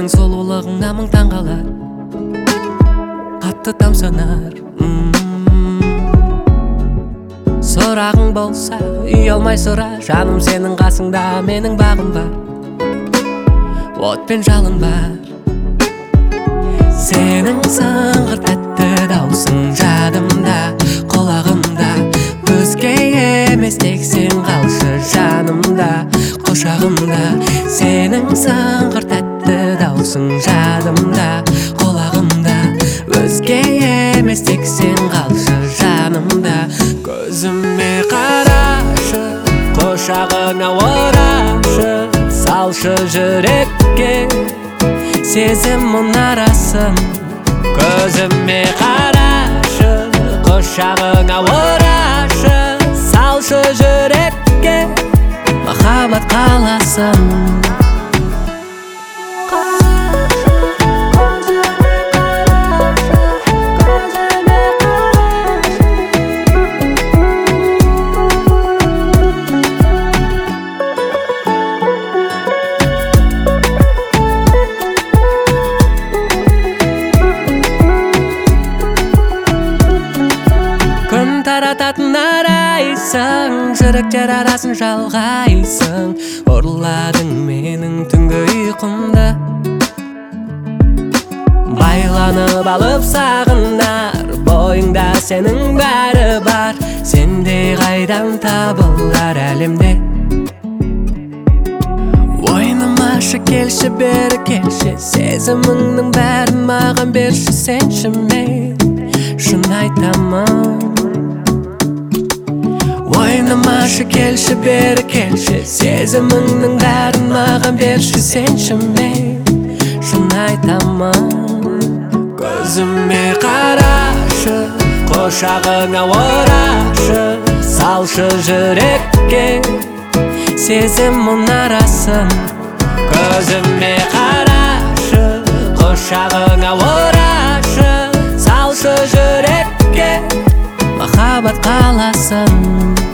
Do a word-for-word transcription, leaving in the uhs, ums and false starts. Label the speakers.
Speaker 1: сенің сұлулығыңа мың таң қалар, қатты тамсанар. Сұрағың болса ұялмай сұра, жаным сенің қасыңда менің бағым бар, от пен жалын бар. Сенің сыңғыр тәтті даусың жадымда, құлағымда, өзге емес тек сен қалшы жанымда, құшағымда. Сенің сыңғыр тәтті даусың жадымда, құлағымда, өзге емес тек сен қалшы жанымда. Көзіме қарашы, құшағыңа орашы, салшы жүрекке сезім мұнарасын. Көзіме қарашы, құшағыңа орашы, салшы жүрекке махаббат қаласын. Тарататын арайсың, жүректер арасын жалғайсың. Ұрладың менің түнгі ұйқымды, байланып алып сағынар бойыңда сенің бәрі бар. Сендей қайдан табылар әлемде? Ойнамашы, келші, бері келші, сезіміңнің бәрін маған берші. Сенші мен шын айтамын. Ойнамашы, келші, бері келші, сезіміңнің бәрін маған берші. Сенші мен шын айтамын. Көзіме қарашы, құшағыңа орашы, салшы жүрекке сезім мұнарасын. Көзіме қарашы, құшағыңа орашы, салшы жүрекке махаббат қаласын.